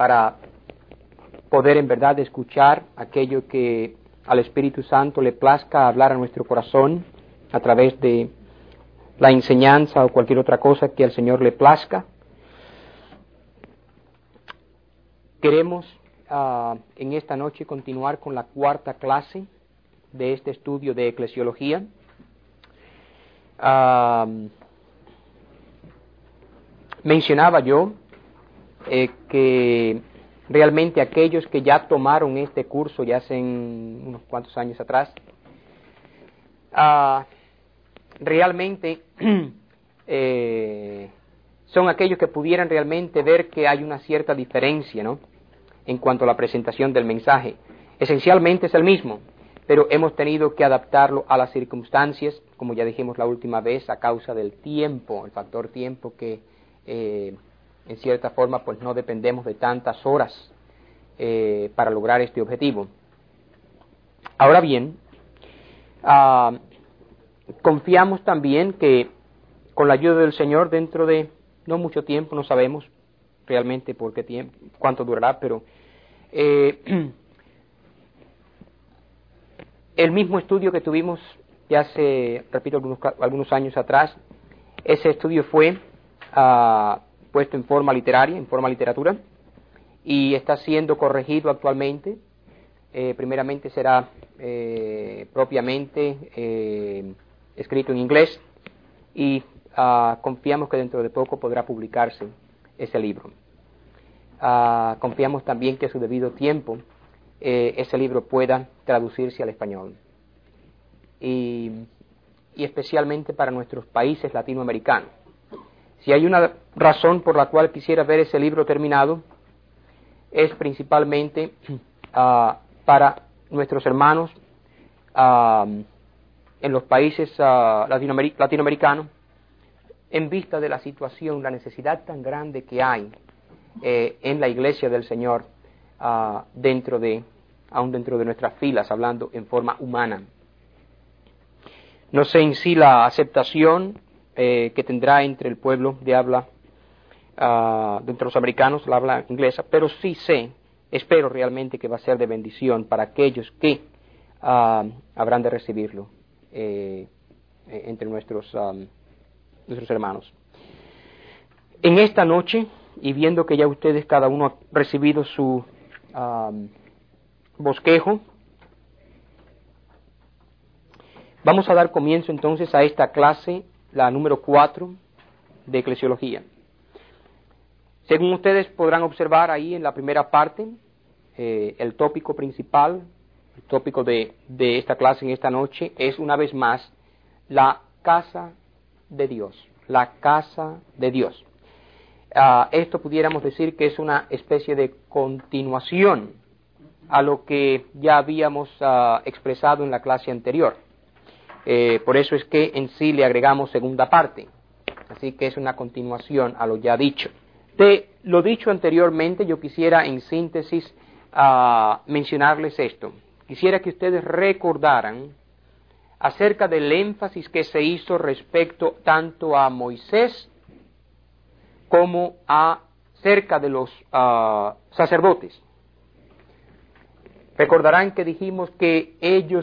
para poder en verdad escuchar aquello que al Espíritu Santo le plazca hablar a nuestro corazón a través de la enseñanza o cualquier otra cosa que al Señor le plazca. Queremos en esta noche continuar con la cuarta clase de este estudio de eclesiología. Mencionaba yo que realmente aquellos que ya tomaron este curso ya hace unos cuantos años atrás, realmente son aquellos que pudieran realmente ver que hay una cierta diferencia, ¿no?, en cuanto a la presentación del mensaje. Esencialmente es el mismo, pero hemos tenido que adaptarlo a las circunstancias, como ya dijimos la última vez, a causa del tiempo, el factor tiempo, que en cierta forma pues no dependemos de tantas horas para lograr este objetivo. Ahora bien, confiamos también que con la ayuda del Señor, dentro de no mucho tiempo, no sabemos realmente por qué tiempo, cuánto durará, pero el mismo estudio que tuvimos ya hace, repito, algunos años atrás, ese estudio fue puesto en forma literaria, en forma literatura, y está siendo corregido actualmente. Primeramente será propiamente escrito en inglés, y confiamos que dentro de poco podrá publicarse ese libro. Confiamos también que a su debido tiempo ese libro pueda traducirse al español, y especialmente para nuestros países latinoamericanos. Si hay una razón por la cual quisiera ver ese libro terminado, es principalmente para nuestros hermanos en los países latinoamericanos, en vista de la situación, la necesidad tan grande que hay en la iglesia del Señor, aún dentro de nuestras filas, hablando en forma humana. No sé en sí la aceptación que tendrá entre el pueblo de habla, entre los americanos, la habla inglesa, pero sí espero realmente que va a ser de bendición para aquellos que habrán de recibirlo entre nuestros hermanos. En esta noche, y viendo que ya ustedes cada uno ha recibido su bosquejo, vamos a dar comienzo entonces a esta clase, la número 4 de eclesiología. Según ustedes podrán observar ahí en la primera parte, el tópico principal, el tópico de esta clase en esta noche es una vez más la casa de Dios, la casa de Dios. Esto pudiéramos decir que es una especie de continuación a lo que ya habíamos expresado en la clase anterior. Por eso es que en sí le agregamos segunda parte, así que es una continuación a lo ya dicho. De lo dicho anteriormente, yo quisiera en síntesis mencionarles esto. Quisiera que ustedes recordaran acerca del énfasis que se hizo respecto tanto a Moisés como acerca de los sacerdotes. Recordarán que dijimos que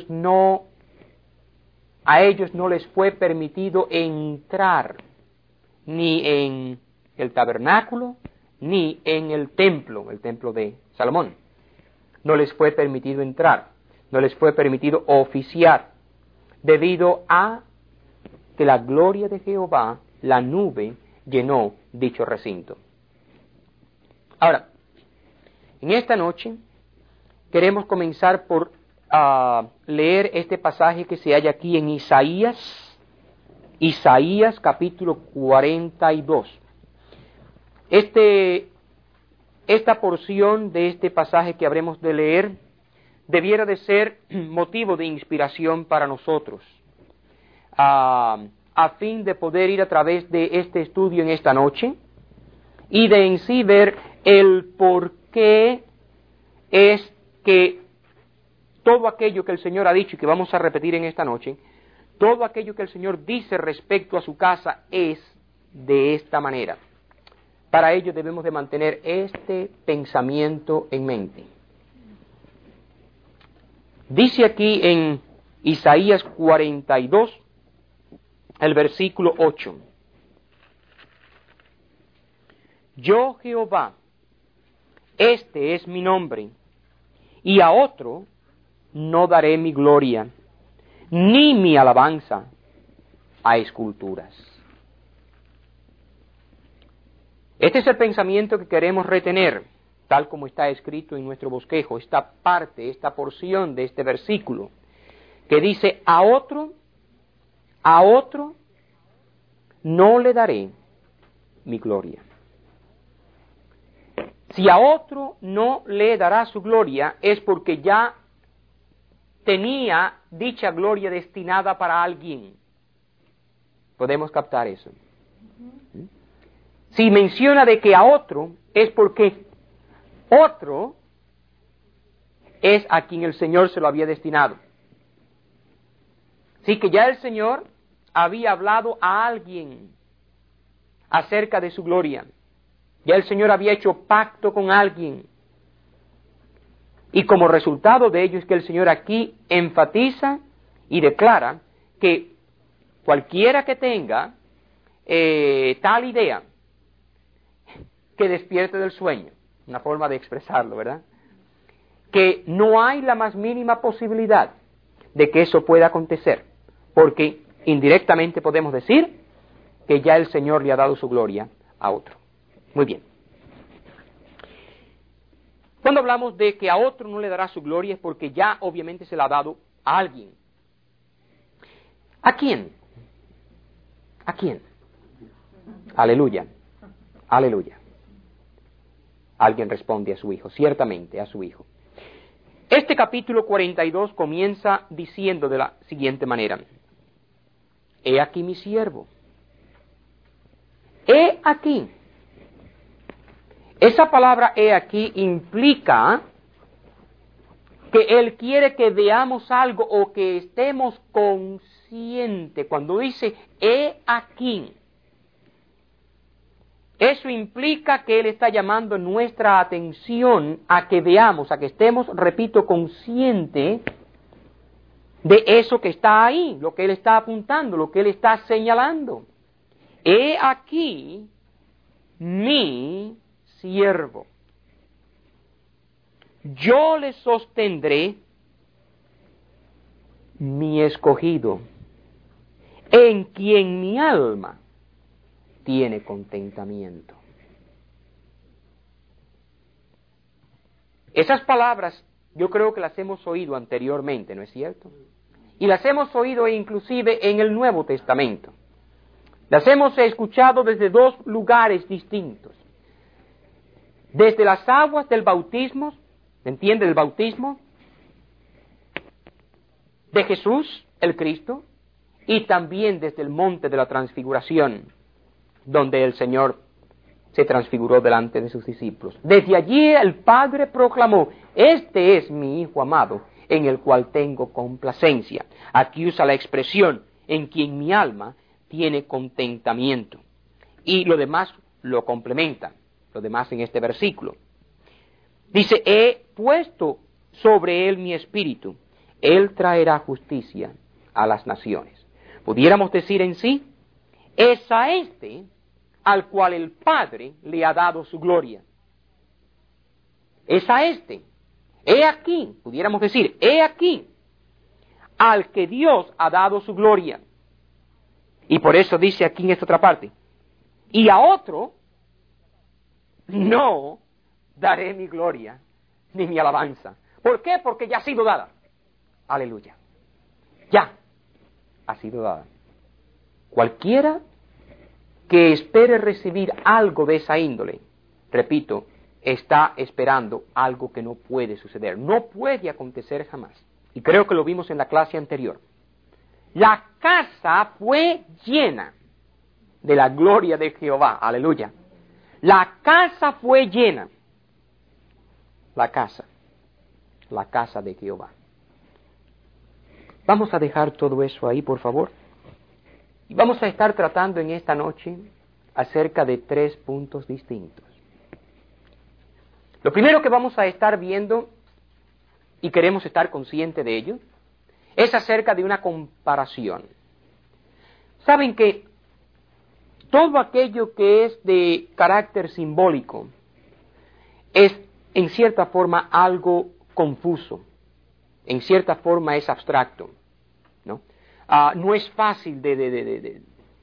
a ellos no les fue permitido entrar ni en el tabernáculo ni en el templo de Salomón. No les fue permitido entrar, no les fue permitido oficiar, debido a que la gloria de Jehová, la nube, llenó dicho recinto. Ahora, en esta noche queremos comenzar por leer este pasaje que se halla aquí en Isaías capítulo 42. Esta porción de este pasaje que habremos de leer debiera de ser motivo de inspiración para nosotros, a fin de poder ir a través de este estudio en esta noche y de en sí ver el por qué es que todo aquello que el Señor ha dicho y que vamos a repetir en esta noche, todo aquello que el Señor dice respecto a su casa es de esta manera. Para ello debemos de mantener este pensamiento en mente. Dice aquí en Isaías 42, el versículo 8. Yo Jehová, este es mi nombre, y a otro no daré mi gloria, ni mi alabanza a esculturas. Este es el pensamiento que queremos retener, tal como está escrito en nuestro bosquejo, esta parte, esta porción de este versículo, que dice, a otro no le daré mi gloria. Si a otro no le dará su gloria, es porque ya tenía dicha gloria destinada para alguien. ¿Podemos captar eso? Si menciona de que a otro, es porque otro es a quien el Señor se lo había destinado. Así que ya el Señor había hablado a alguien acerca de su gloria. Ya el Señor había hecho pacto con alguien. Y como resultado de ello es que el Señor aquí enfatiza y declara que cualquiera que tenga tal idea, que despierte del sueño, una forma de expresarlo, ¿verdad? Que no hay la más mínima posibilidad de que eso pueda acontecer, porque indirectamente podemos decir que ya el Señor le ha dado su gloria a otro. Muy bien. Cuando hablamos de que a otro no le dará su gloria es porque ya obviamente se la ha dado a alguien. ¿A quién? ¿A quién? Aleluya. Aleluya. Alguien responde a su hijo, ciertamente a su hijo. Este capítulo 42 comienza diciendo de la siguiente manera: He aquí mi siervo. He aquí. Esa palabra he aquí implica que Él quiere que veamos algo o que estemos conscientes. Cuando dice he aquí, eso implica que Él está llamando nuestra atención a que veamos, a que estemos, repito, conscientes de eso que está ahí, lo que Él está apuntando, lo que Él está señalando. He aquí mi siervo. Yo le sostendré, mi escogido, en quien mi alma tiene contentamiento. Esas palabras yo creo que las hemos oído anteriormente, ¿no es cierto? Y las hemos oído inclusive en el Nuevo Testamento. Las hemos escuchado desde dos lugares distintos. Desde las aguas del bautismo, ¿entiende? El bautismo de Jesús, el Cristo, y también desde el monte de la transfiguración, donde el Señor se transfiguró delante de sus discípulos. Desde allí el Padre proclamó: este es mi Hijo amado, en el cual tengo complacencia. Aquí usa la expresión, en quien mi alma tiene contentamiento. Y lo demás lo complementa, lo demás en este versículo. Dice: he puesto sobre él mi espíritu, él traerá justicia a las naciones. Pudiéramos decir en sí, es a este al cual el Padre le ha dado su gloria. Es a este. He aquí, pudiéramos decir, he aquí al que Dios ha dado su gloria. Y por eso dice aquí en esta otra parte: y a otro no daré mi gloria ni mi alabanza. ¿Por qué? Porque ya ha sido dada. Aleluya. Ya ha sido dada. Cualquiera que espere recibir algo de esa índole, repito, está esperando algo que no puede suceder, no puede acontecer jamás. Y creo que lo vimos en la clase anterior. La casa fue llena de la gloria de Jehová, aleluya. La casa fue llena. La casa de Jehová. Vamos a dejar todo eso ahí, por favor. Y vamos a estar tratando en esta noche acerca de 3 puntos distintos. Lo primero que vamos a estar viendo, y queremos estar conscientes de ello, es acerca de una comparación. Saben que todo aquello que es de carácter simbólico es, en cierta forma, algo confuso. En cierta forma es abstracto, ¿no? No es fácil de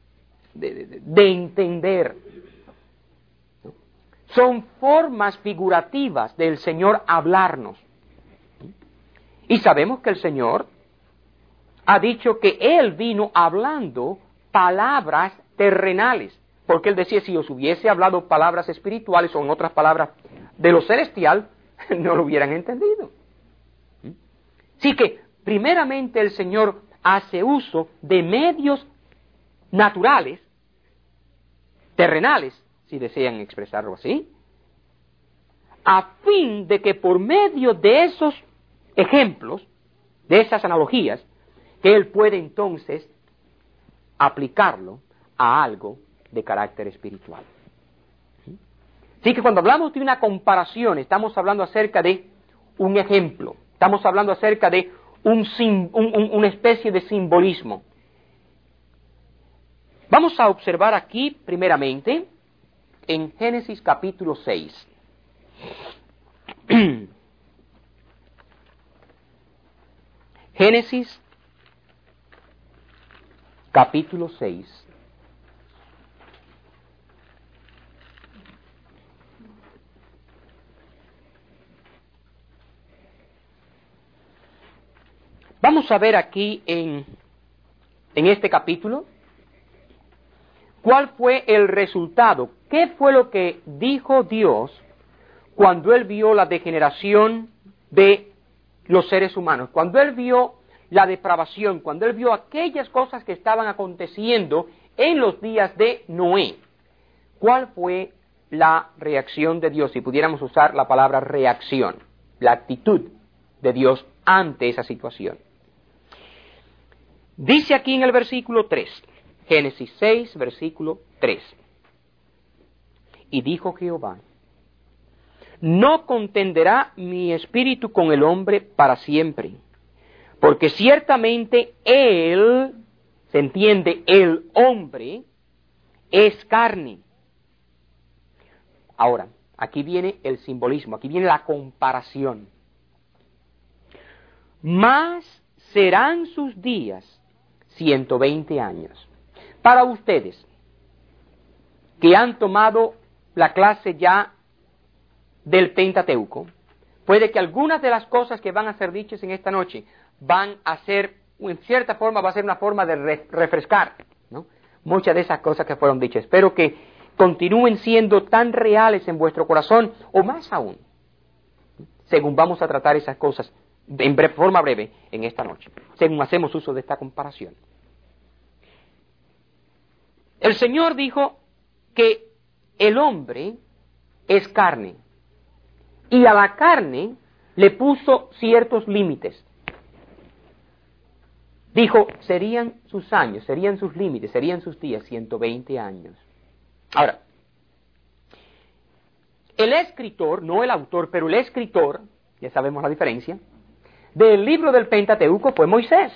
entender, ¿no? Son formas figurativas del Señor hablarnos. Y sabemos que el Señor ha dicho que Él vino hablando palabras terrenales, porque Él decía, si os hubiese hablado palabras espirituales, o en otras palabras, de lo celestial, no lo hubieran entendido. Así que, primeramente, el Señor hace uso de medios naturales, terrenales, si desean expresarlo así, a fin de que por medio de esos ejemplos, de esas analogías, que Él puede entonces aplicarlo a algo de carácter espiritual. Así que cuando hablamos de una comparación, estamos hablando acerca de un ejemplo, estamos hablando acerca de una especie de simbolismo. Vamos a observar aquí, primeramente, en Génesis capítulo 6. Génesis capítulo 6. Vamos a ver aquí en este capítulo cuál fue el resultado, qué fue lo que dijo Dios cuando Él vio la degeneración de los seres humanos, cuando Él vio la depravación, cuando Él vio aquellas cosas que estaban aconteciendo en los días de Noé. ¿Cuál fue la reacción de Dios? Si pudiéramos usar la palabra reacción, la actitud de Dios ante esa situación. Dice aquí en el versículo 3, Génesis 6, versículo 3. Y dijo Jehová, no contenderá mi espíritu con el hombre para siempre, porque ciertamente él, se entiende, el hombre, es carne. Ahora, aquí viene el simbolismo, aquí viene la comparación. Más serán sus días 120 años. Para ustedes, que han tomado la clase ya del Pentateuco, puede que algunas de las cosas que van a ser dichas en esta noche van a ser, en cierta forma, va a ser una forma de refrescar, ¿no?, muchas de esas cosas que fueron dichas. Espero que continúen siendo tan reales en vuestro corazón, o más aún, según vamos a tratar esas cosas en forma breve en esta noche, según hacemos uso de esta comparación. El Señor dijo que el hombre es carne, y a la carne le puso ciertos límites. Dijo, serían sus años, serían sus límites, serían sus días, 120 años. Ahora, el escritor, no el autor, pero el escritor, ya sabemos la diferencia, del libro del Pentateuco fue Moisés.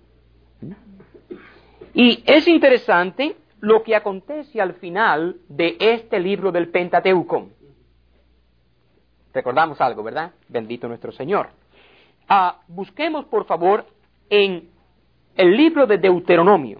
Y es interesante lo que acontece al final de este libro del Pentateuco. Recordamos algo, ¿verdad? Bendito nuestro Señor. Busquemos, por favor, en el libro de Deuteronomio.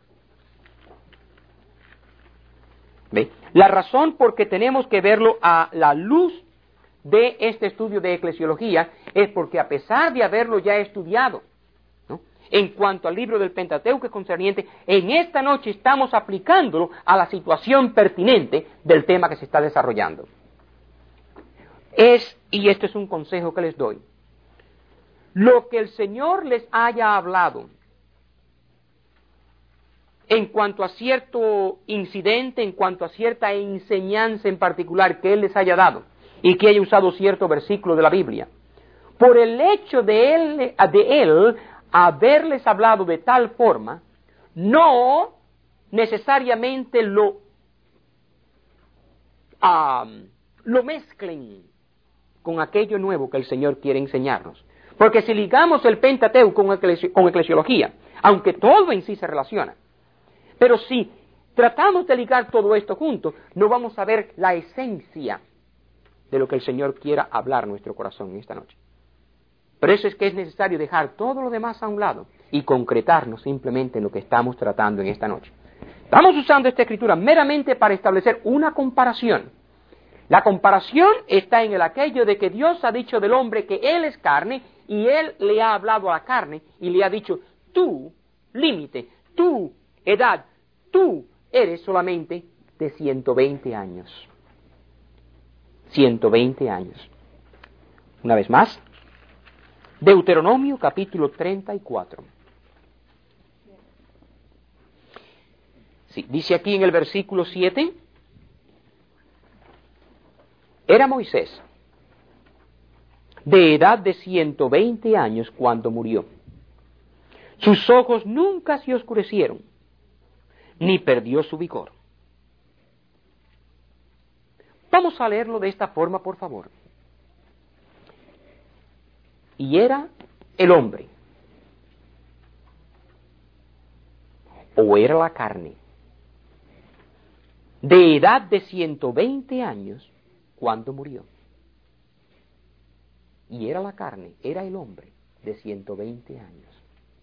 ¿Ve? La razón por que tenemos que verlo a la luz de este estudio de eclesiología es porque, a pesar de haberlo ya estudiado, ¿no?, en cuanto al libro del Pentateuco es concerniente, en esta noche estamos aplicándolo a la situación pertinente del tema que se está desarrollando. Y esto es un consejo que les doy, lo que el Señor les haya hablado en cuanto a cierto incidente, en cuanto a cierta enseñanza en particular que Él les haya dado, y que haya usado cierto versículo de la Biblia, por el hecho de él haberles hablado de tal forma, no necesariamente lo lo mezclen con aquello nuevo que el Señor quiere enseñarnos. Porque si ligamos el Pentateuco con eclesiología, aunque todo en sí se relaciona, pero si tratamos de ligar todo esto junto, no vamos a ver la esencia de lo que el Señor quiera hablar en nuestro corazón en esta noche. Por eso es que es necesario dejar todo lo demás a un lado y concretarnos simplemente en lo que estamos tratando en esta noche. Estamos usando esta escritura meramente para establecer una comparación. La comparación está en el aquello de que Dios ha dicho del hombre que él es carne y él le ha hablado a la carne y le ha dicho, tú, límite, tú, edad, tú eres solamente de 120 años. 120 años. Una vez más, Deuteronomio capítulo 34. Sí, dice aquí en el versículo 7, era Moisés de edad de 120 años cuando murió. Sus ojos nunca se oscurecieron, ni perdió su vigor. Vamos a leerlo de esta forma, por favor. Y era el hombre, o era la carne, de edad de 120 años cuando murió. Y era la carne, era el hombre de 120 años.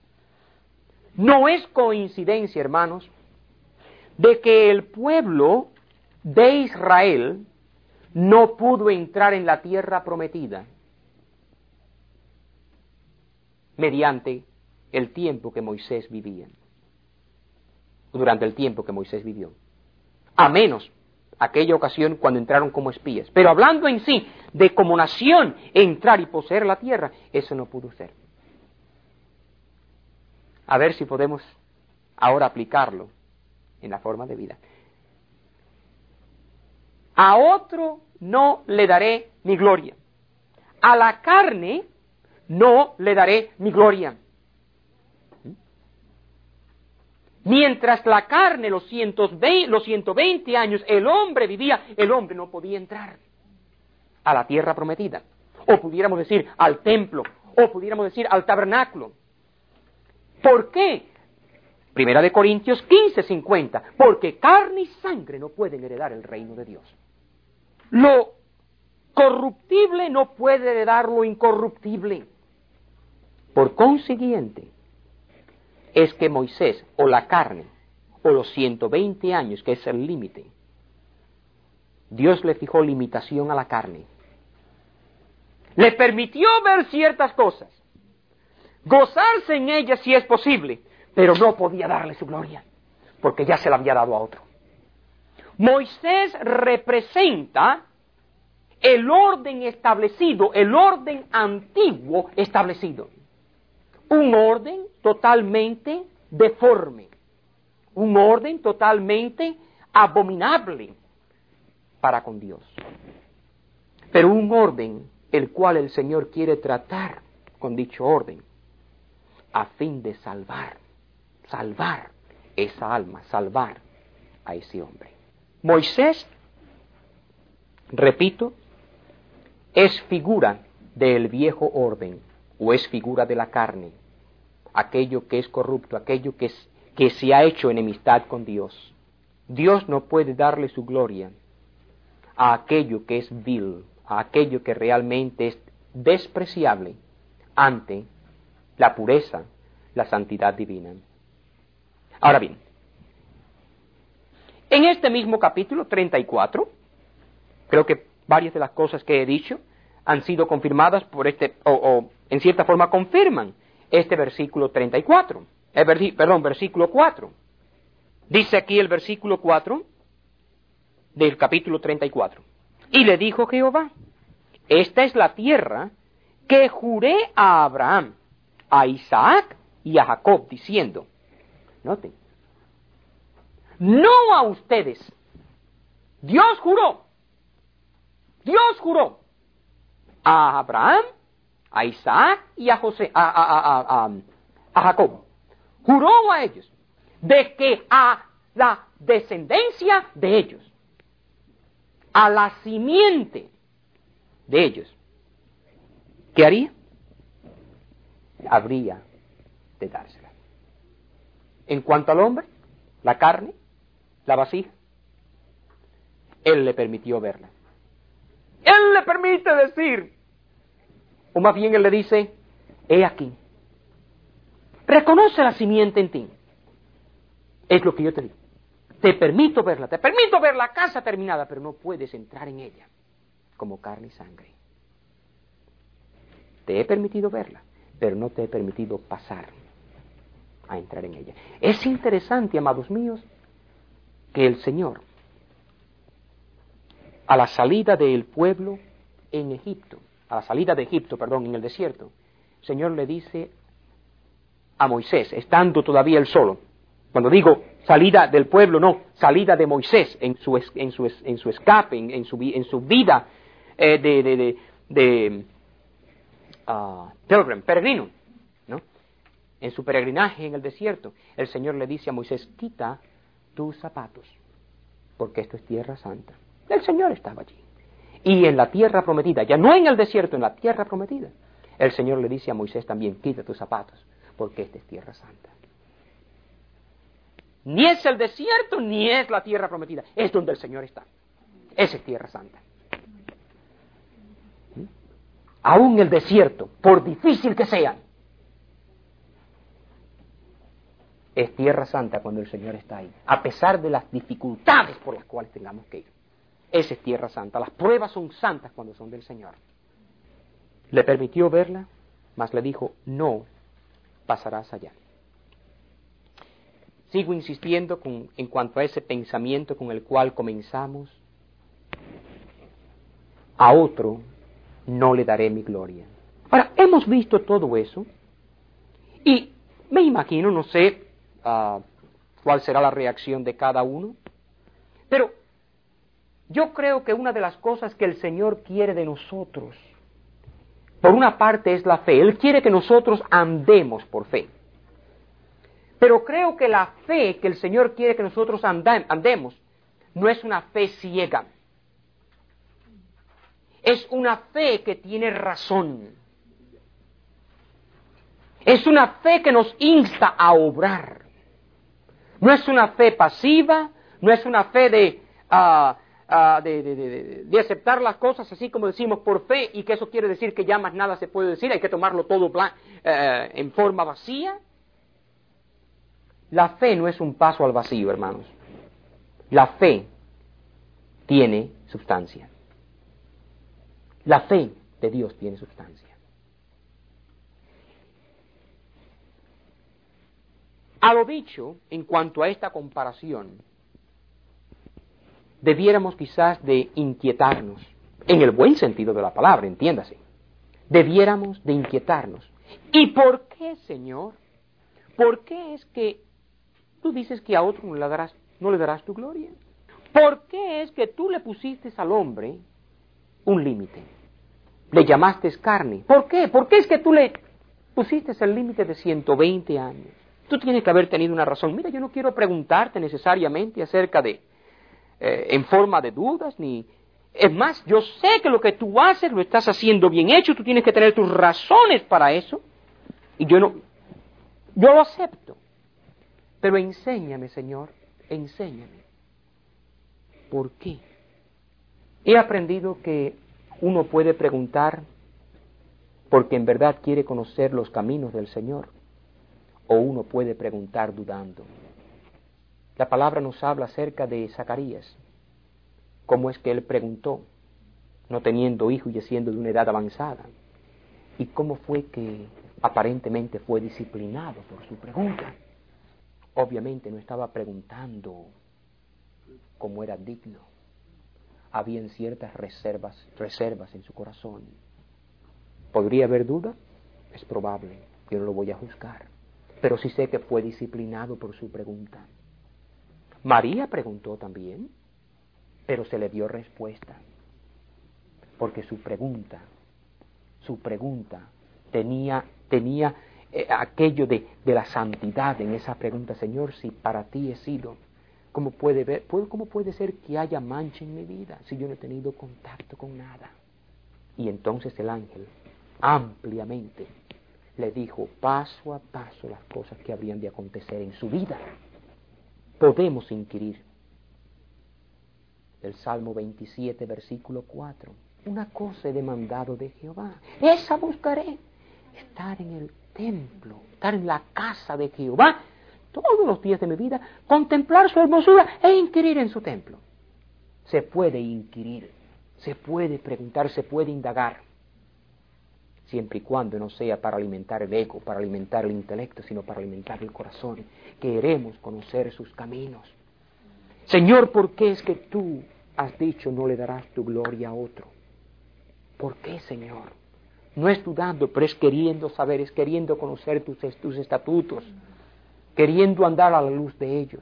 No es coincidencia, hermanos, de que el pueblo de Israel no pudo entrar en la tierra prometida mediante el tiempo que Moisés vivía, durante el tiempo que Moisés vivió, a menos aquella ocasión cuando entraron como espías. Pero hablando en sí de como nación entrar y poseer la tierra, eso no pudo ser. A ver si podemos ahora aplicarlo en la forma de vida. A otro no le daré mi gloria. A la carne no le daré mi gloria. Mientras la carne, los 120 años, el hombre vivía, el hombre no podía entrar a la tierra prometida. O pudiéramos decir al templo, o pudiéramos decir al tabernáculo. ¿Por qué? Primera de Corintios 15:50. Porque carne y sangre no pueden heredar el reino de Dios. Lo corruptible no puede heredar lo incorruptible. Por consiguiente, es que Moisés, o la carne, o los 120 años, que es el límite, Dios le fijó limitación a la carne. Le permitió ver ciertas cosas, gozarse en ellas si es posible, pero no podía darle su gloria, porque ya se la había dado a otro. Moisés representa el orden establecido, el orden antiguo establecido. Un orden totalmente deforme, un orden totalmente abominable para con Dios. Pero un orden el cual el Señor quiere tratar con dicho orden a fin de salvar esa alma, salvar a ese hombre. Moisés, repito, es figura del viejo orden, o es figura de la carne, aquello que es corrupto, aquello que se ha hecho enemistad con Dios. Dios no puede darle su gloria a aquello que es vil, a aquello que realmente es despreciable ante la pureza, la santidad divina. Ahora bien, en este mismo capítulo 34, creo que varias de las cosas que he dicho han sido confirmadas por o en cierta forma confirman este versículo 34. Versículo 4. Dice aquí el versículo 4 del capítulo 34. Y le dijo Jehová, esta es la tierra que juré a Abraham, a Isaac y a Jacob, diciendo, noten, no a ustedes, Dios juró a Abraham, a Isaac y a Jacob. Juró a ellos de que a la descendencia de ellos, a la simiente de ellos, ¿qué haría? Habría de dársela. En cuanto al hombre, la carne, la vasija, Él le permitió verla. Él le permite decir, o más bien Él le dice, he aquí, reconoce la simiente en ti. Es lo que yo te digo. Te permito ver la casa terminada, pero no puedes entrar en ella como carne y sangre. Te he permitido verla, pero no te he permitido pasar a entrar en ella. Es interesante, amados míos, que el Señor, a la salida del pueblo en Egipto, en el desierto, el Señor le dice a Moisés, estando todavía él solo. Cuando digo salida del pueblo, no, salida de Moisés en su escape, en su vida peregrino, ¿no? En su peregrinaje en el desierto, el Señor le dice a Moisés, quita tus zapatos, porque esto es tierra santa. El Señor estaba allí. Y en la tierra prometida, ya no en el desierto, en la tierra prometida, el Señor le dice a Moisés también, quita tus zapatos, porque esta es tierra santa. Ni es el desierto, ni es la tierra prometida. Es donde el Señor está. Esa es tierra santa. Aún el desierto, por difícil que sea, es tierra santa cuando el Señor está ahí. A pesar de las dificultades por las cuales tengamos que ir. Esa es tierra santa. Las pruebas son santas cuando son del Señor. Le permitió verla, mas le dijo, no pasarás allá. Sigo insistiendo en cuanto a ese pensamiento con el cual comenzamos. A otro no le daré mi gloria. Ahora, hemos visto todo eso y me imagino, no sé cuál será la reacción de cada uno, pero yo creo que una de las cosas que el Señor quiere de nosotros, por una parte es la fe. Él quiere que nosotros andemos por fe. Pero creo que la fe que el Señor quiere que nosotros andemos no es una fe ciega. Es una fe que tiene razón. Es una fe que nos insta a obrar. No es una fe pasiva, no es una fe de aceptar las cosas así como decimos por fe y que eso quiere decir que ya más nada se puede decir, hay que tomarlo todo en forma vacía. La fe no es un paso al vacío, hermanos. La fe tiene sustancia. La fe de Dios tiene sustancia. A lo dicho, en cuanto a esta comparación, debiéramos quizás de inquietarnos, en el buen sentido de la palabra, entiéndase. Debiéramos de inquietarnos. ¿Y por qué, Señor? ¿Por qué es que tú dices que a otro no le darás tu gloria? ¿Por qué es que tú le pusiste al hombre un límite? Le llamaste carne. ¿Por qué? ¿Por qué es que tú le pusiste el límite de 120 años? Tú tienes que haber tenido una razón. Mira, yo no quiero preguntarte necesariamente acerca de, en forma de dudas, ni... Es más, yo sé que lo que tú haces lo estás haciendo bien hecho, tú tienes que tener tus razones para eso, y yo lo acepto. Pero enséñame, Señor, enséñame. ¿Por qué? He aprendido que uno puede preguntar porque en verdad quiere conocer los caminos del Señor, o uno puede preguntar dudando. La palabra nos habla acerca de Zacarías, cómo es que él preguntó, no teniendo hijo y siendo de una edad avanzada, y cómo fue que aparentemente fue disciplinado por su pregunta. Obviamente no estaba preguntando como era digno. Habían ciertas reservas en su corazón. ¿Podría haber duda? Es probable, yo no lo voy a juzgar. Pero sí sé que fue disciplinado por su pregunta. María preguntó también, pero se le dio respuesta. Porque su pregunta tenía aquello de la santidad en esa pregunta. Señor, si para ti he sido ¿Cómo puede ser que haya mancha en mi vida si yo no he tenido contacto con nada? Y entonces el ángel ampliamente le dijo paso a paso las cosas que habrían de acontecer en su vida. Podemos inquirir. El Salmo 27, versículo 4. Una cosa he demandado de Jehová, esa buscaré, estar en el templo, estar en la casa de Jehová todos los días de mi vida, contemplar su hermosura e inquirir en su templo. Se puede inquirir, se puede preguntar, se puede indagar, siempre y cuando no sea para alimentar el ego, para alimentar el intelecto, sino para alimentar el corazón. Queremos conocer sus caminos. Señor, ¿por qué es que tú has dicho no le darás tu gloria a otro? ¿Por qué, Señor? No es dudando, pero es queriendo saber, es queriendo conocer tus estatutos, queriendo andar a la luz de ellos.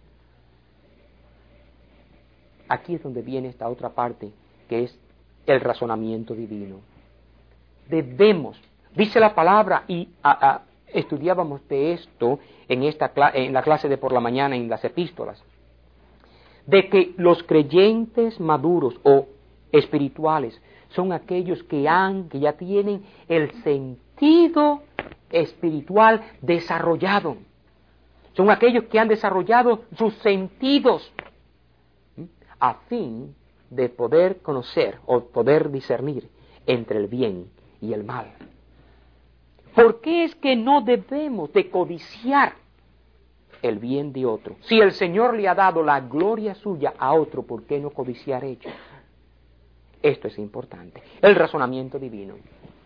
Aquí es donde viene esta otra parte, que es el razonamiento divino. Debemos, dice la palabra, y estudiábamos de esto en la clase de por la mañana en las epístolas, de que los creyentes maduros o espirituales son aquellos que ya tienen el sentido espiritual desarrollado. Son aquellos que han desarrollado sus sentidos a fin de poder conocer o poder discernir entre el bien y el mal. ¿Por qué es que no debemos de codiciar el bien de otro? Si el Señor le ha dado la gloria suya a otro, ¿por qué no codiciar ello? Esto es importante. El razonamiento divino.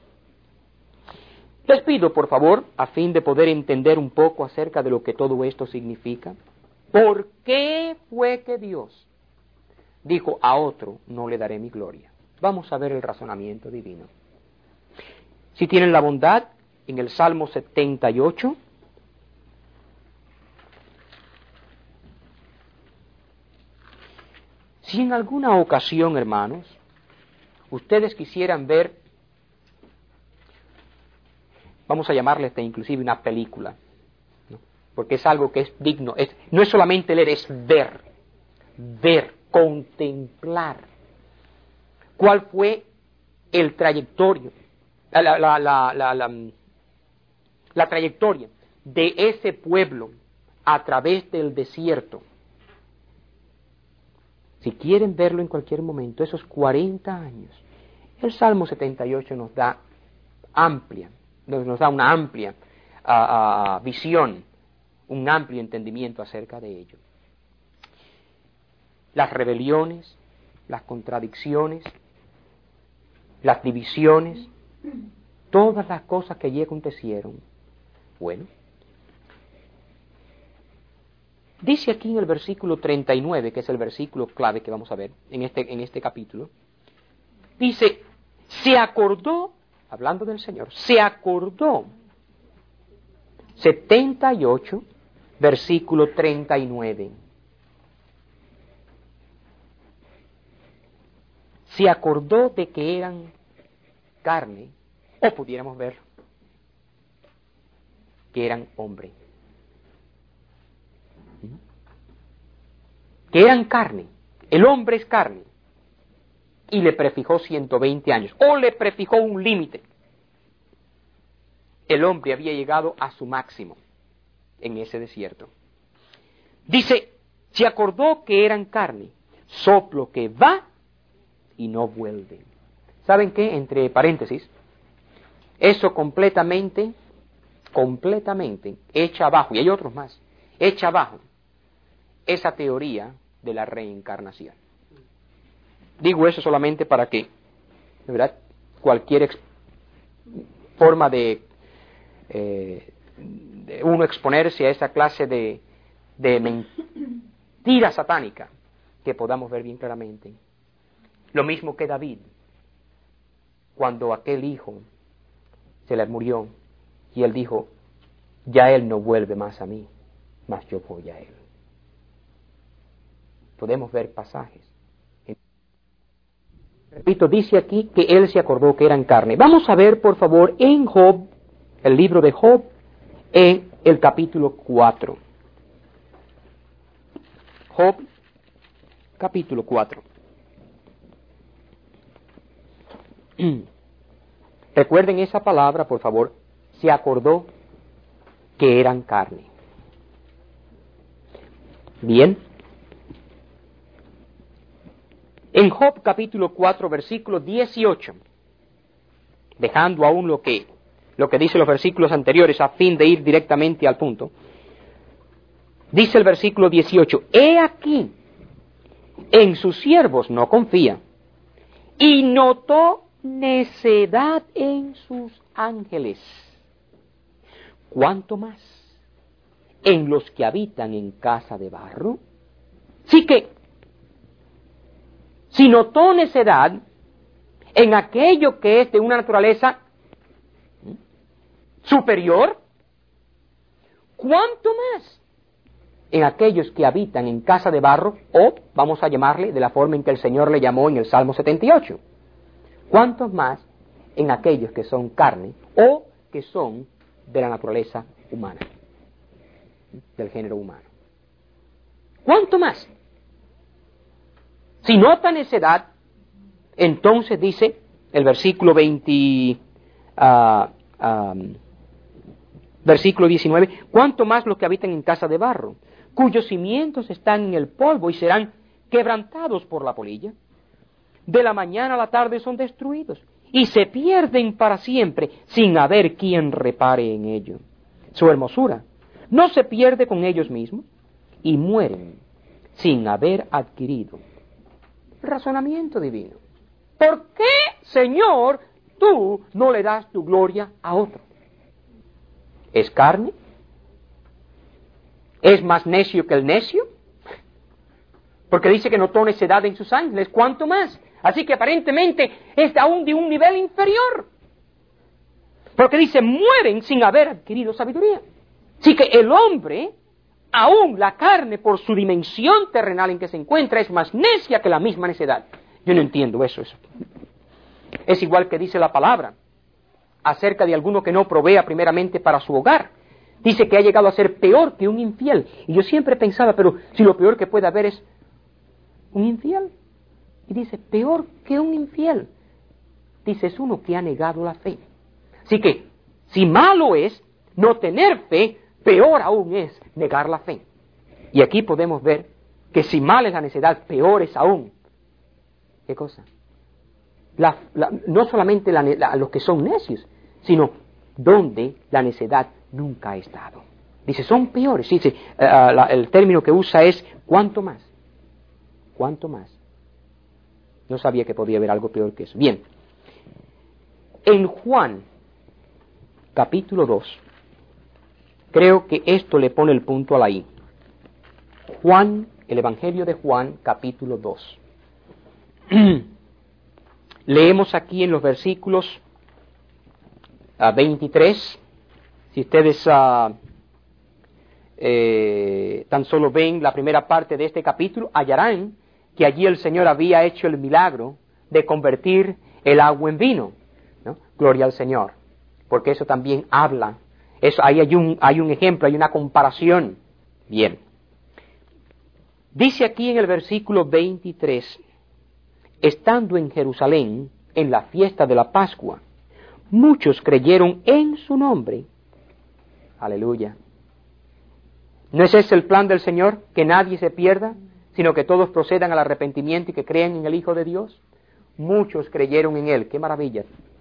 Les pido, por favor, a fin de poder entender un poco acerca de lo que todo esto significa, ¿por qué fue que Dios dijo a otro no le daré mi gloria? Vamos a ver el razonamiento divino. Si tienen la bondad, en el Salmo 78, si en alguna ocasión, hermanos, ustedes quisieran ver, vamos a llamarle inclusive una película, ¿no? Porque es algo que es digno, no es solamente leer, es ver, contemplar cuál fue el trayectorio, la trayectoria de ese pueblo a través del desierto. Si quieren verlo en cualquier momento, esos 40 años, el Salmo 78 nos da una amplia visión, un amplio entendimiento acerca de ello. Las rebeliones, las contradicciones, las divisiones, todas las cosas que allí acontecieron. Bueno, dice aquí en el versículo 39, que es el versículo clave que vamos a ver en este capítulo, dice, se acordó, hablando del Señor, se acordó, 78, versículo 39. Se acordó de que eran carne, o pudiéramos ver que eran hombre. Que eran carne, el hombre es carne, y le prefijó 120 años, o le prefijó un límite. El hombre había llegado a su máximo en ese desierto. Dice, se acordó que eran carne, soplo que va y no vuelve. ¿Saben qué? Entre paréntesis, eso completamente echa abajo, y hay otros más, echa abajo esa teoría de la reencarnación. Digo eso solamente para que, de verdad, cualquier forma de uno exponerse a esa clase de mentira satánica, que podamos ver bien claramente. Lo mismo que David, cuando aquel hijo se le murió, y él dijo, ya él no vuelve más a mí, mas yo voy a él. Podemos ver pasajes. Repito, dice aquí que él se acordó que eran carne. Vamos a ver, por favor, en Job, el libro de Job, en el capítulo 4. Job, capítulo 4. Recuerden esa palabra, por favor. Se acordó que eran carne. Bien. En Job capítulo 4, versículo 18, dejando aún lo que dicen los versículos anteriores a fin de ir directamente al punto, dice el versículo 18, he aquí, en sus siervos no confía, y notó necedad en sus ángeles. ¿Cuánto más en los que habitan en casa de barro? Sí que, si notó necedad en aquello que es de una naturaleza superior, ¿cuánto más en aquellos que habitan en casa de barro, o vamos a llamarle de la forma en que el Señor le llamó en el Salmo 78? ¿Cuántos más en aquellos que son carne o que son de la naturaleza humana, del género humano? ¿Cuánto más? Si nota necedad, entonces dice el versículo versículo 19, ¿cuánto más los que habitan en casa de barro, cuyos cimientos están en el polvo y serán quebrantados por la polilla? De la mañana a la tarde son destruidos y se pierden para siempre sin haber quien repare en ello. Su hermosura no se pierde con ellos mismos y mueren sin haber adquirido razonamiento divino. ¿Por qué, Señor, tú no le das tu gloria a otro? ¿Es carne? ¿Es más necio que el necio? Porque dice que notó necedad en sus ángeles. ¿Cuánto más? Así que aparentemente es aún de un nivel inferior. Porque dice, mueren sin haber adquirido sabiduría. Así que el hombre, aún la carne, por su dimensión terrenal en que se encuentra, es más necia que la misma necedad. Yo no entiendo eso. Es igual que dice la palabra acerca de alguno que no provea primeramente para su hogar. Dice que ha llegado a ser peor que un infiel. Y yo siempre pensaba, pero si lo peor que puede haber es un infiel. Y dice, peor que un infiel. Dice, es uno que ha negado la fe. Así que, si malo es no tener fe, peor aún es negar la fe. Y aquí podemos ver que si mal es la necedad, peor es aún. ¿Qué cosa? No solamente los que son necios, sino donde la necedad nunca ha estado. Dice, son peores. Dice, el término que usa es, ¿cuánto más? ¿Cuánto más? No sabía que podía haber algo peor que eso. Bien. En Juan, capítulo 2, creo que esto le pone el punto a la I. Juan, el Evangelio de Juan, capítulo 2. Leemos aquí en los versículos 23. Si ustedes tan solo ven la primera parte de este capítulo, hallarán que allí el Señor había hecho el milagro de convertir el agua en vino, ¿no? Gloria al Señor, porque eso también habla. Ahí hay un ejemplo, hay una comparación. Bien. Dice aquí en el versículo 23, estando en Jerusalén, en la fiesta de la Pascua, muchos creyeron en su nombre. Aleluya. ¿No es ese el plan del Señor? Que nadie se pierda, sino que todos procedan al arrepentimiento y que crean en el Hijo de Dios. Muchos creyeron en Él. ¡Qué maravilla!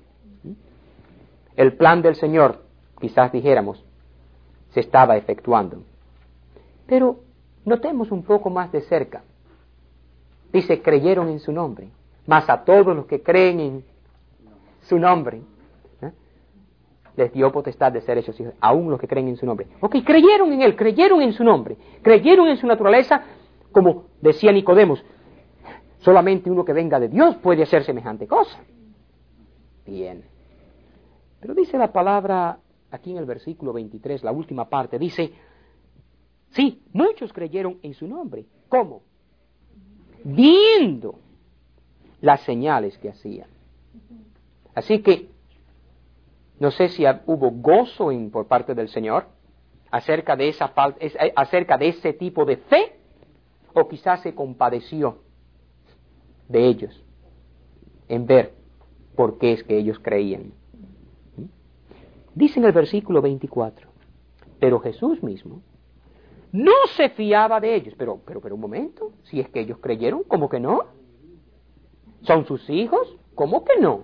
El plan del Señor, quizás dijéramos, se estaba efectuando. Pero notemos un poco más de cerca. Dice, creyeron en su nombre. Mas a todos los que creen en su nombre, les dio potestad de ser hechos hijos, aún los que creen en su nombre. Ok, creyeron en Él, creyeron en su nombre, creyeron en su naturaleza, como decía Nicodemos, solamente uno que venga de Dios puede hacer semejante cosa. Bien. Pero dice la palabra, aquí en el versículo 23, la última parte, dice, sí, muchos creyeron en su nombre. ¿Cómo? Viendo las señales que hacían. Así que, no sé si hubo gozo por parte del Señor acerca de ese tipo de fe, o quizás se compadeció de ellos en ver por qué es que ellos creían. Dice en el versículo 24, pero Jesús mismo no se fiaba de ellos. Pero un momento, si es que ellos creyeron, ¿cómo que no? ¿Son sus hijos? ¿Cómo que no?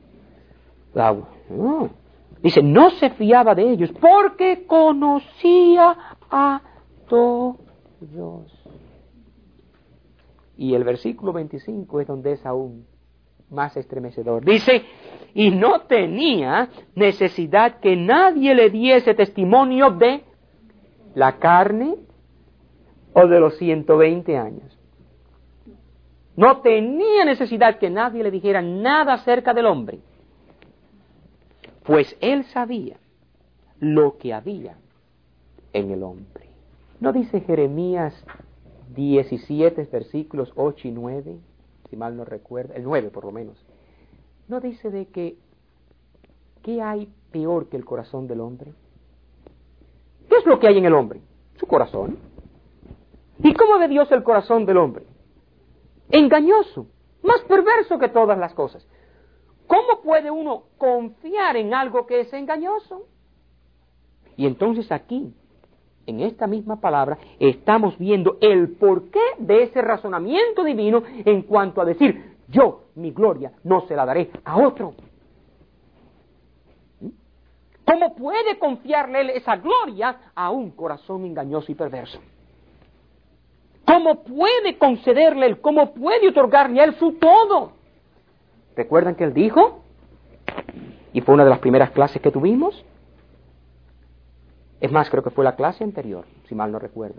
No. Dice, no se fiaba de ellos porque conocía a todos. Y el versículo 25 es donde es aún más estremecedor. Dice, y no tenía necesidad que nadie le diese testimonio de la carne o de los 120 años. No tenía necesidad que nadie le dijera nada acerca del hombre, pues él sabía lo que había en el hombre. ¿No dice Jeremías 17, versículos 8 y 9? Si mal no recuerdo, el 9 por lo menos. ¿No dice de que qué hay peor que el corazón del hombre? ¿Qué es lo que hay en el hombre? Su corazón. ¿Y cómo ve Dios el corazón del hombre? Engañoso, más perverso que todas las cosas. ¿Cómo puede uno confiar en algo que es engañoso? Y entonces aquí, en esta misma palabra, estamos viendo el porqué de ese razonamiento divino en cuanto a decir, yo, mi gloria, no se la daré a otro. ¿Cómo puede confiarle él esa gloria a un corazón engañoso y perverso? ¿Cómo puede concederle él, cómo puede otorgarle a él su todo? ¿Recuerdan que él dijo? Y fue una de las primeras clases que tuvimos. Es más, creo que fue la clase anterior, si mal no recuerdo.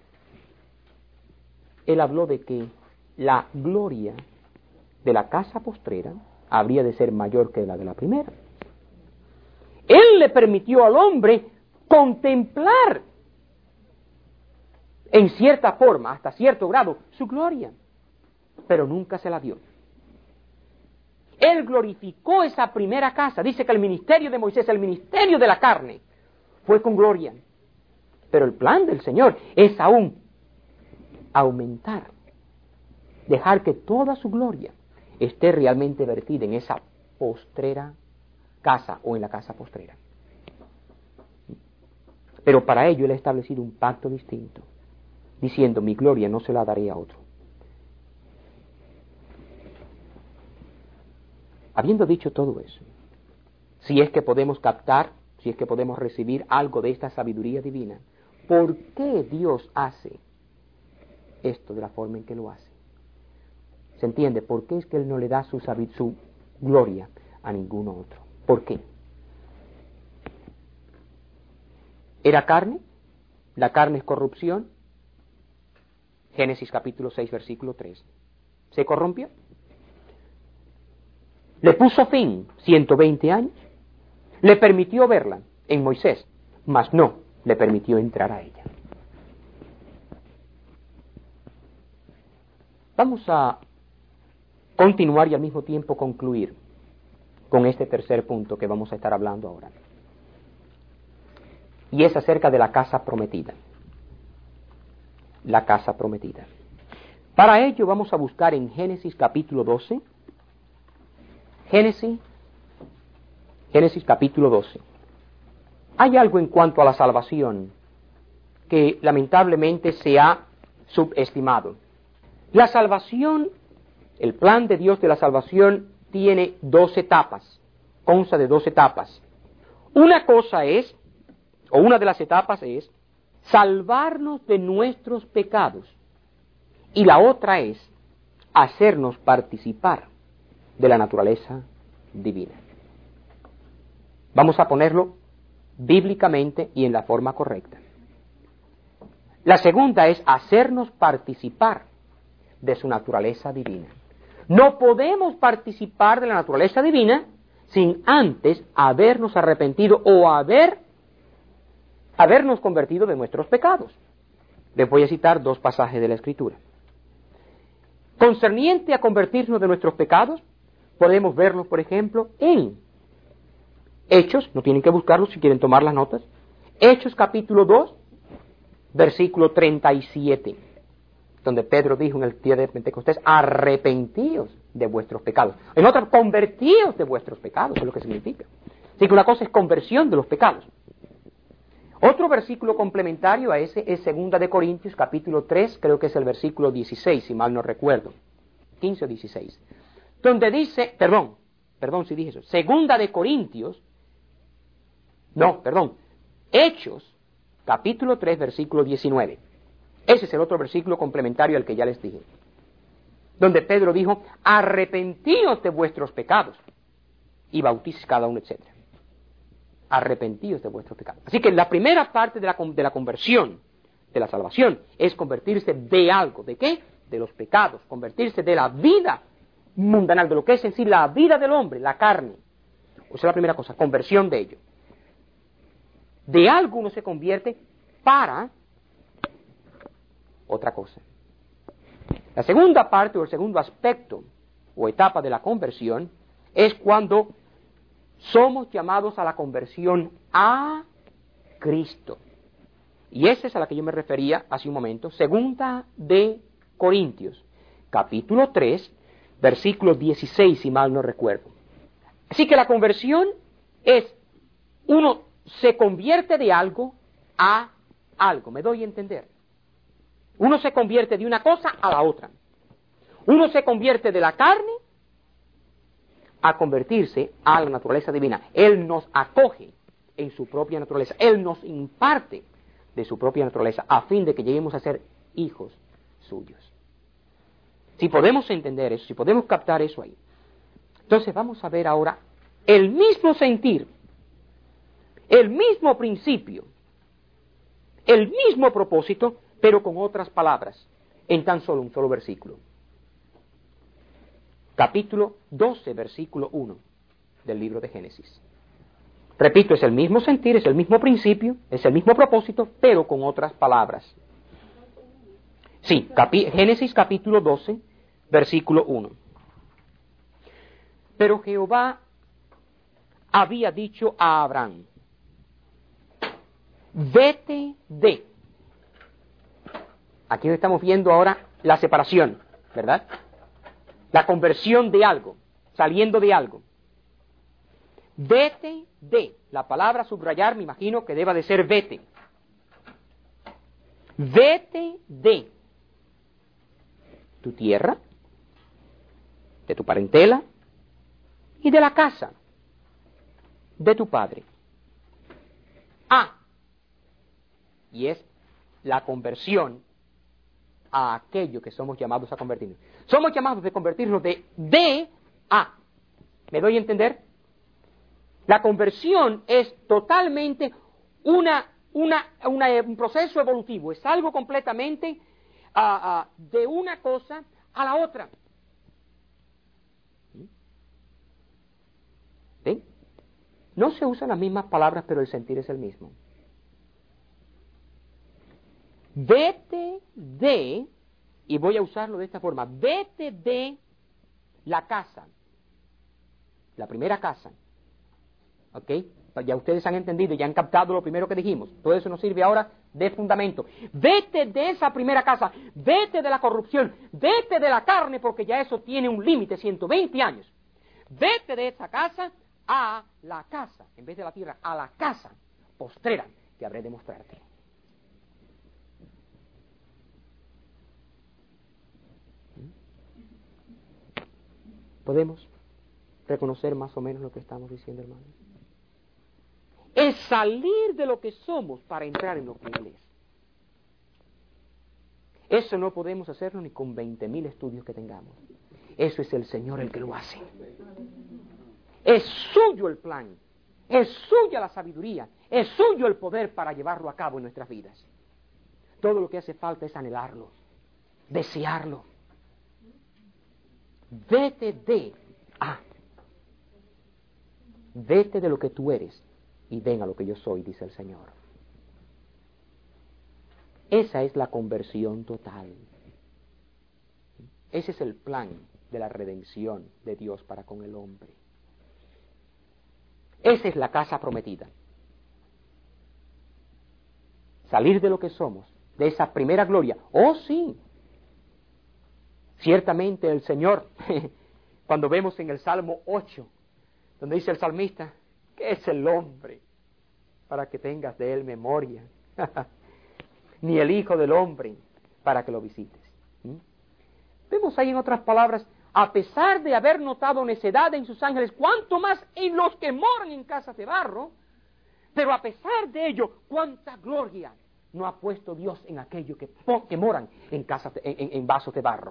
Él habló de que la gloria de la casa postrera habría de ser mayor que la de la primera. Él le permitió al hombre contemplar en cierta forma, hasta cierto grado, su gloria, pero nunca se la dio. Él glorificó esa primera casa. Dice que el ministerio de Moisés, el ministerio de la carne, fue con gloria. Pero el plan del Señor es aún aumentar, dejar que toda su gloria esté realmente vertida en esa postrera casa o en la casa postrera. Pero para ello Él ha establecido un pacto distinto, diciendo, mi gloria no se la daré a otro. Habiendo dicho todo eso, si es que podemos captar, si es que podemos recibir algo de esta sabiduría divina, ¿por qué Dios hace esto de la forma en que lo hace? ¿Se entiende? ¿Por qué es que Él no le da su gloria a ninguno otro? ¿Por qué? ¿Era carne? ¿La carne es corrupción? Génesis capítulo 6, versículo 3. ¿Se corrompió? Le puso fin 120 años. Le permitió verla en Moisés, mas no le permitió entrar a ella. Vamos a continuar y al mismo tiempo concluir con este tercer punto que vamos a estar hablando ahora. Y es acerca de la casa prometida. La casa prometida. Para ello vamos a buscar en Génesis capítulo 12. Génesis capítulo 12. Hay algo en cuanto a la salvación que lamentablemente se ha subestimado. La salvación, el plan de Dios de la salvación tiene 2 etapas, consta de 2 etapas. Una cosa es, o una de las etapas es, salvarnos de nuestros pecados. Y la otra es, hacernos participar de la naturaleza divina. Vamos a ponerlo bíblicamente y en la forma correcta. La segunda es hacernos participar de su naturaleza divina. No podemos participar de la naturaleza divina sin antes habernos arrepentido o habernos convertido de nuestros pecados. Les voy a citar 2 pasajes de la Escritura. Concerniente a convertirnos de nuestros pecados, podemos verlos, por ejemplo, en Hechos, no tienen que buscarlos si quieren tomar las notas, Hechos capítulo 2, versículo 37. donde Pedro dijo en el día de Pentecostés, arrepentíos de vuestros pecados. En otra, convertíos de vuestros pecados, es lo que significa. Así que una cosa es conversión de los pecados. Otro versículo complementario a ese es 2 de Corintios, capítulo 3, creo que es el versículo 16, si mal no recuerdo, 15 o 16, donde dice, perdón si dije eso, 2 de Corintios, Hechos, capítulo 3, versículo 19. Ese es el otro versículo complementario al que ya les dije, donde Pedro dijo, arrepentíos de vuestros pecados y bautices cada uno, etc. Arrepentíos de vuestros pecados. Así que la primera parte de la conversión, de la salvación, es convertirse de algo. ¿De qué? De los pecados. Convertirse de la vida mundanal, de lo que es en sí la vida del hombre, la carne. O sea, la primera cosa, conversión de ello. De algo uno se convierte para otra cosa. La segunda parte o el segundo aspecto o etapa de la conversión es cuando somos llamados a la conversión a Cristo. Y esa es a la que yo me refería hace un momento, 2 de Corintios, capítulo 3, versículo 16, si mal no recuerdo. Así que la conversión es, uno se convierte de algo a algo, ¿me doy a entender? Uno se convierte de una cosa a la otra. Uno se convierte de la carne a convertirse a la naturaleza divina. Él nos acoge en su propia naturaleza. Él nos imparte de su propia naturaleza a fin de que lleguemos a ser hijos suyos. Si podemos entender eso, si podemos captar eso ahí, entonces vamos a ver ahora el mismo sentir, el mismo principio, el mismo propósito, pero con otras palabras, en tan solo un solo versículo. Capítulo 12, versículo 1 del libro de Génesis. Repito, es el mismo sentir, es el mismo principio, es el mismo propósito, pero con otras palabras. Sí, Génesis capítulo 12, versículo 1. Pero Jehová había dicho a Abraham, vete de. Aquí estamos viendo ahora la separación, ¿verdad? La conversión de algo, saliendo de algo. Vete de. La palabra subrayar me imagino que deba de ser vete. Vete de tu tierra, de tu parentela y de la casa de tu padre. Y es la conversión a aquello que somos llamados a convertirnos. Somos llamados de convertirnos de a. ¿Me doy a entender? La conversión es totalmente un proceso evolutivo. Es algo completamente de una cosa a la otra. ¿Sí? No se usan las mismas palabras, pero el sentir es el mismo. Vete de, y voy a usarlo de esta forma, vete de la casa, la primera casa, ¿ok? Ya ustedes han entendido, ya han captado lo primero que dijimos, todo eso nos sirve ahora de fundamento. Vete de esa primera casa, vete de la corrupción, vete de la carne, porque ya eso tiene un límite, 120 años. Vete de esa casa a la casa, en vez de la tierra, a la casa postrera que habré de mostrarte. ¿Podemos reconocer más o menos lo que estamos diciendo, hermanos? Es salir de lo que somos para entrar en lo que Él es. Eso no podemos hacerlo ni con 20,000 estudios que tengamos. Eso es el Señor el que lo hace. Es suyo el plan, es suya la sabiduría, es suyo el poder para llevarlo a cabo en nuestras vidas. Todo lo que hace falta es anhelarlo, desearlo. Vete de vete de lo que tú eres y ven a lo que yo soy, dice el Señor. Esa es la conversión total. Ese es el plan de la redención de Dios para con el hombre. Esa es la casa prometida. Salir de lo que somos, de esa primera gloria. Oh sí, Ciertamente el Señor, cuando vemos en el Salmo 8, donde dice el salmista, ¿qué es el hombre para que tengas de él memoria? Ni el Hijo del Hombre para que lo visites. Vemos ahí en otras palabras, a pesar de haber notado necedad en sus ángeles, cuánto más en los que moran en casas de barro, pero a pesar de ello, cuánta gloria no ha puesto Dios en aquellos que moran en casas en vasos de barro.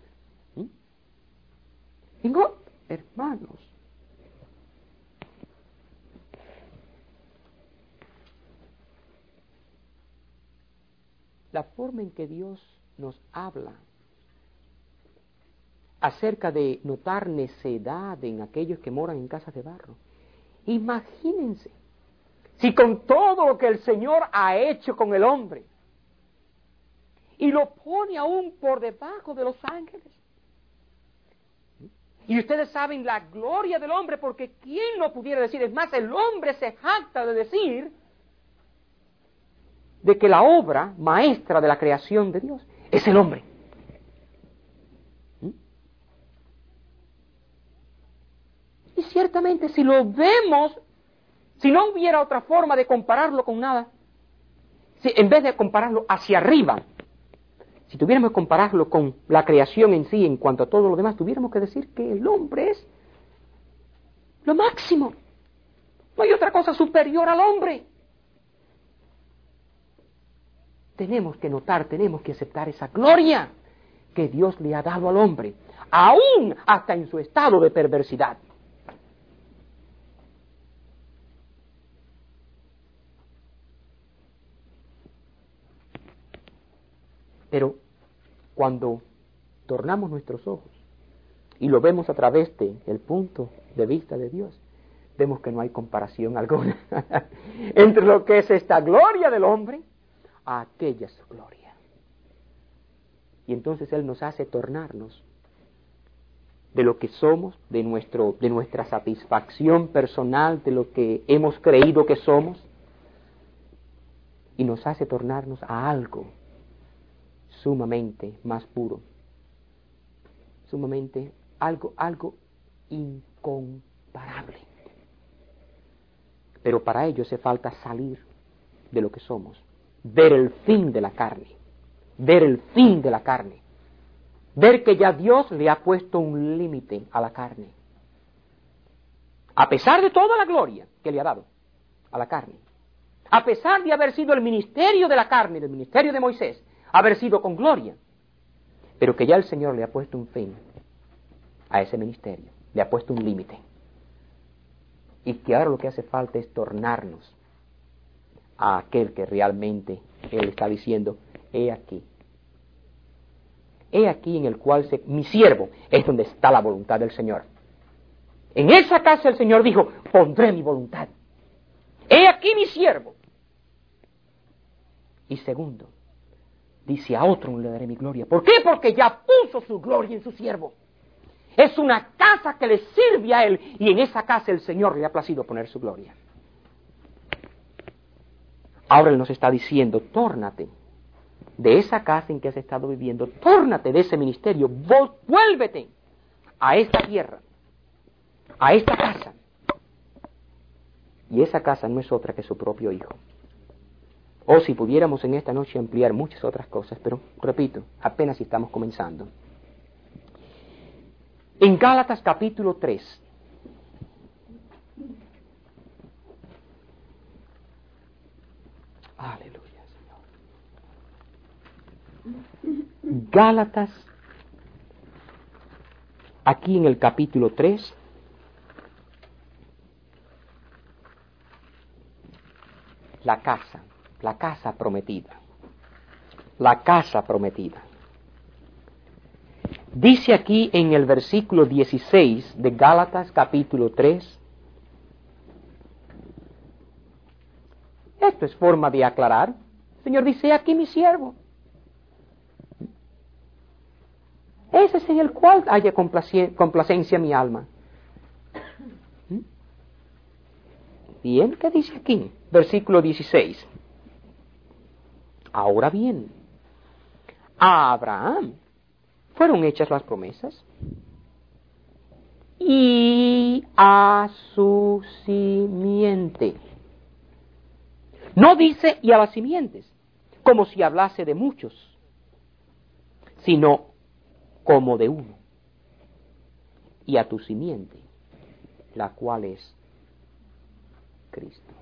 Hermanos, la forma en que Dios nos habla acerca de notar necedad en aquellos que moran en casas de barro. Imagínense, si con todo lo que el Señor ha hecho con el hombre, y lo pone aún por debajo de los ángeles. Y ustedes saben la gloria del hombre, porque ¿quién lo pudiera decir? Es más, el hombre se jacta de decir de que la obra maestra de la creación de Dios es el hombre. Y ciertamente si lo vemos, si no hubiera otra forma de compararlo con nada, si en vez de compararlo hacia arriba, si tuviéramos que compararlo con la creación en sí, en cuanto a todo lo demás, tuviéramos que decir que el hombre es lo máximo. No hay otra cosa superior al hombre. Tenemos que notar, tenemos que aceptar esa gloria que Dios le ha dado al hombre, aún hasta en su estado de perversidad. Pero cuando tornamos nuestros ojos y lo vemos a través del punto de vista de Dios, vemos que no hay comparación alguna entre lo que es esta gloria del hombre a aquella su gloria. Y entonces Él nos hace tornarnos de lo que somos, de nuestra satisfacción personal, de lo que hemos creído que somos, y nos hace tornarnos a algo sumamente más puro, sumamente algo incomparable. Pero para ello hace falta salir de lo que somos, ver el fin de la carne, ver que ya Dios le ha puesto un límite a la carne, a pesar de toda la gloria que le ha dado a la carne, a pesar de haber sido el ministerio de la carne, del ministerio de Moisés, haber sido con gloria, pero que ya el Señor le ha puesto un fin a ese ministerio, le ha puesto un límite, y que ahora lo que hace falta es tornarnos a aquel que realmente Él está diciendo, he aquí en el cual mi siervo, es donde está la voluntad del Señor. En esa casa el Señor dijo, pondré mi voluntad, he aquí mi siervo. Y segundo, dice, a otro le daré mi gloria. ¿Por qué? Porque ya puso su gloria en su siervo. Es una casa que le sirve a Él, y en esa casa el Señor le ha placido poner su gloria. Ahora Él nos está diciendo, tórnate de esa casa en que has estado viviendo, tórnate de ese ministerio, vuélvete a esta tierra, a esta casa. Y esa casa no es otra que su propio Hijo. O si pudiéramos en esta noche ampliar muchas otras cosas, pero repito, apenas estamos comenzando. En Gálatas capítulo 3, aleluya, Señor. Gálatas, aquí en el capítulo 3, la casa prometida. La casa prometida. Dice aquí en el versículo 16 de Gálatas capítulo 3. Esto es forma de aclarar. El Señor dice, aquí mi siervo. Ese es en el cual haya complacencia mi alma. Bien, ¿qué dice aquí? Versículo 16. Ahora bien, a Abraham fueron hechas las promesas. Y a su simiente. No dice y a las simientes, como si hablase de muchos, sino como de uno. Y a tu simiente, la cual es Cristo.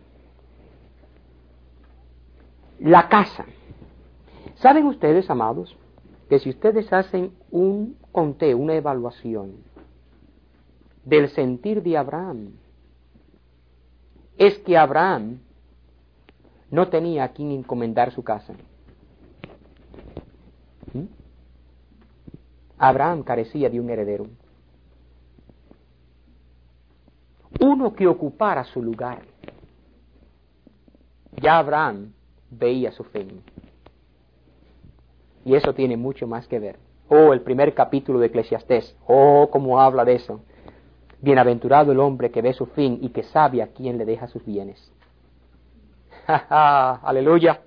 La casa. ¿Saben ustedes, amados, que si ustedes hacen un conteo, una evaluación del sentir de Abraham, es que Abraham no tenía a quien encomendar su casa? Abraham carecía de un heredero, uno que ocupara su lugar. Ya Abraham veía su fin. Y eso tiene mucho más que ver. Oh, el primer capítulo de Eclesiastés. Oh, cómo habla de eso. Bienaventurado el hombre que ve su fin y que sabe a quién le deja sus bienes. Aleluya.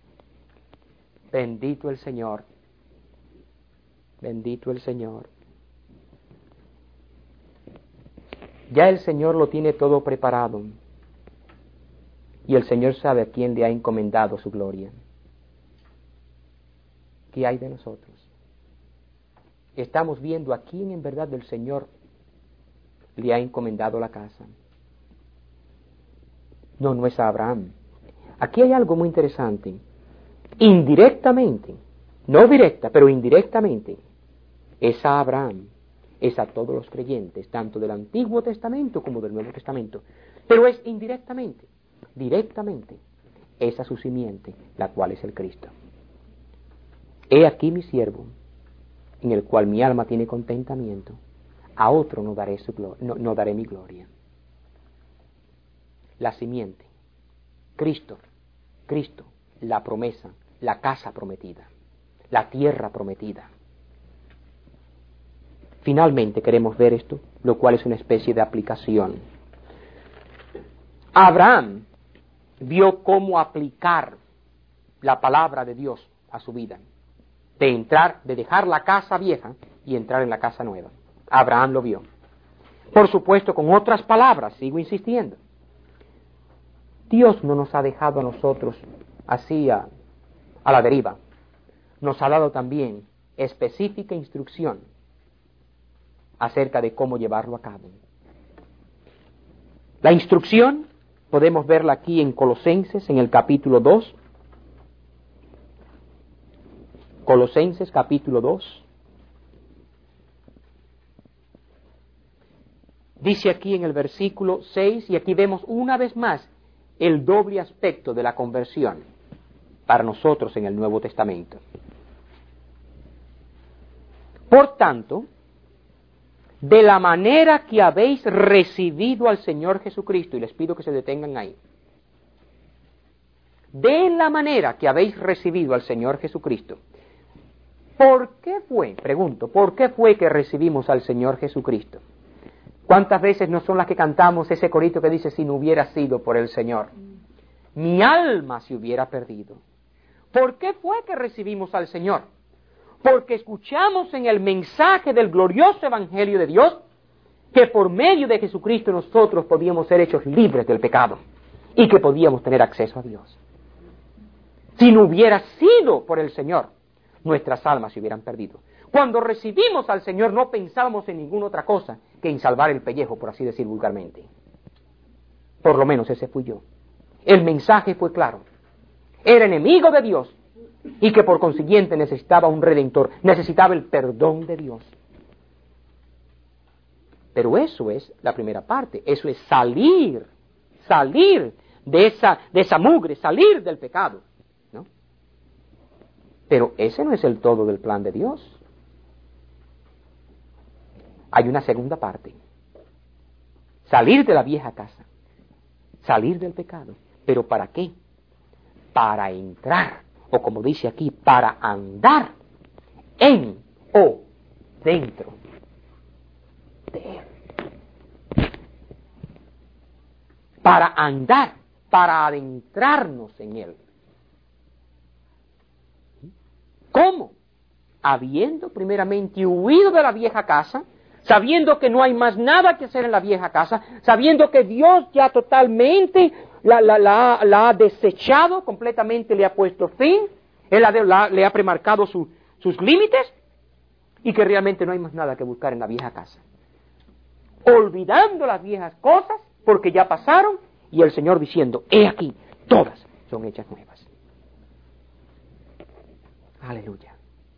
Bendito el Señor. Bendito el Señor. Ya el Señor lo tiene todo preparado. Y el Señor sabe a quién le ha encomendado su gloria. ¿Qué hay de nosotros? Estamos viendo a quién en verdad el Señor le ha encomendado la casa. No, no es a Abraham. Aquí hay algo muy interesante. Indirectamente, no directa, pero indirectamente, es a Abraham, es a todos los creyentes, tanto del Antiguo Testamento como del Nuevo Testamento. Pero es indirectamente, directamente, es a su simiente, la cual es el Cristo. He aquí mi siervo, en el cual mi alma tiene contentamiento. A otro no daré, no daré mi gloria. La simiente, Cristo, la promesa, la casa prometida, la tierra prometida. Finalmente queremos ver esto, lo cual es una especie de aplicación. Abraham vio cómo aplicar la palabra de Dios a su vida, de dejar la casa vieja y entrar en la casa nueva. Abraham lo vio. Por supuesto, con otras palabras, sigo insistiendo. Dios no nos ha dejado a nosotros así a la deriva. Nos ha dado también específica instrucción acerca de cómo llevarlo a cabo. La instrucción podemos verla aquí en Colosenses, en el capítulo 2. Colosenses capítulo 2. Dice aquí en el versículo 6, y aquí vemos una vez más el doble aspecto de la conversión para nosotros en el Nuevo Testamento. Por tanto, de la manera que habéis recibido al Señor Jesucristo, y les pido que se detengan ahí, de la manera que habéis recibido al Señor Jesucristo. ¿Por qué fue? Pregunto, ¿por qué fue que recibimos al Señor Jesucristo? ¿Cuántas veces no son las que cantamos ese corito que dice, si no hubiera sido por el Señor, mi alma se hubiera perdido? ¿Por qué fue que recibimos al Señor? Porque escuchamos en el mensaje del glorioso Evangelio de Dios que por medio de Jesucristo nosotros podíamos ser hechos libres del pecado y que podíamos tener acceso a Dios. Si no hubiera sido por el Señor, nuestras almas se hubieran perdido. Cuando recibimos al Señor no pensábamos en ninguna otra cosa que en salvar el pellejo, por así decir vulgarmente. Por lo menos ese fui yo. El mensaje fue claro. Era enemigo de Dios y que por consiguiente necesitaba un redentor, necesitaba el perdón de Dios. Pero eso es la primera parte, eso es salir de esa mugre, salir del pecado, ¿no? Pero ese no es el todo del plan de Dios. Hay una segunda parte. Salir de la vieja casa, salir del pecado. ¿Pero para qué? Para entrar, o como dice aquí, para andar en o dentro de Él. Para andar, para adentrarnos en Él. ¿Cómo? habiendo primeramente huido de la vieja casa, sabiendo que no hay más nada que hacer en la vieja casa, sabiendo que Dios ya totalmente la ha desechado, completamente le ha puesto fin, Él le ha premarcado sus límites, y que realmente no hay más nada que buscar en la vieja casa. Olvidando las viejas cosas, porque ya pasaron, y el Señor diciendo, he aquí, todas son hechas nuevas. Aleluya.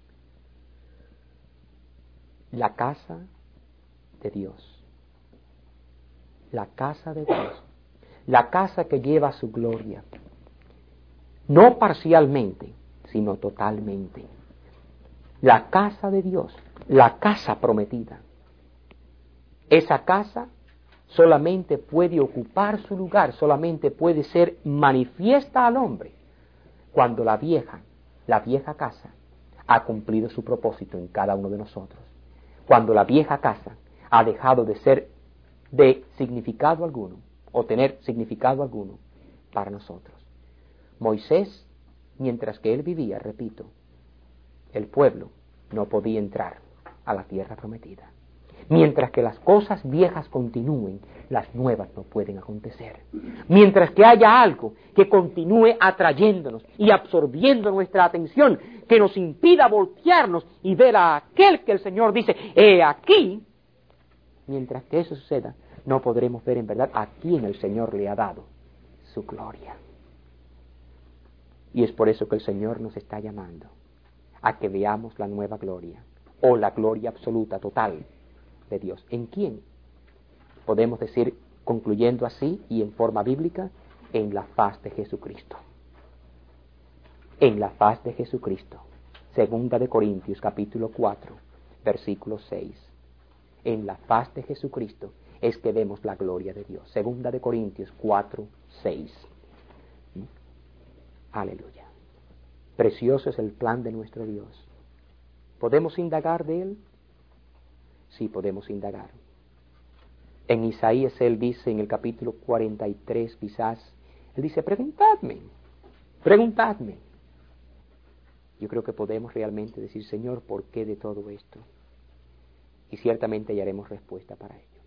La casa de Dios. La casa de Dios. La casa que lleva su gloria. No parcialmente, sino totalmente. La casa de Dios. La casa prometida. Esa casa solamente puede ocupar su lugar, solamente puede ser manifiesta al hombre cuando la vieja casa ha cumplido su propósito en cada uno de nosotros. Cuando la vieja casa ha dejado de ser de significado alguno o tener significado alguno para nosotros. Moisés, mientras que él vivía, repito, el pueblo no podía entrar a la tierra prometida. Mientras que las cosas viejas continúen, las nuevas no pueden acontecer. Mientras que haya algo que continúe atrayéndonos y absorbiendo nuestra atención, que nos impida voltearnos y ver a aquel que el Señor dice, he aquí, mientras que eso suceda, no podremos ver en verdad a quién el Señor le ha dado su gloria. Y es por eso que el Señor nos está llamando a que veamos la nueva gloria, o la gloria absoluta, total, de Dios. ¿En quién? Podemos decir, concluyendo así y en forma bíblica, en la faz de Jesucristo. En la faz de Jesucristo. Segunda de Corintios, capítulo 4, versículo 6. En la faz de Jesucristo es que vemos la gloria de Dios. Segunda de Corintios 4, 6. Aleluya. Precioso es el plan de nuestro Dios. ¿Podemos indagar de Él? Sí, podemos indagar. En Isaías él dice, en el capítulo 43 quizás, él dice, preguntadme. Yo creo que podemos realmente decir, Señor, ¿por qué de todo esto? Y ciertamente hallaremos respuesta para ello.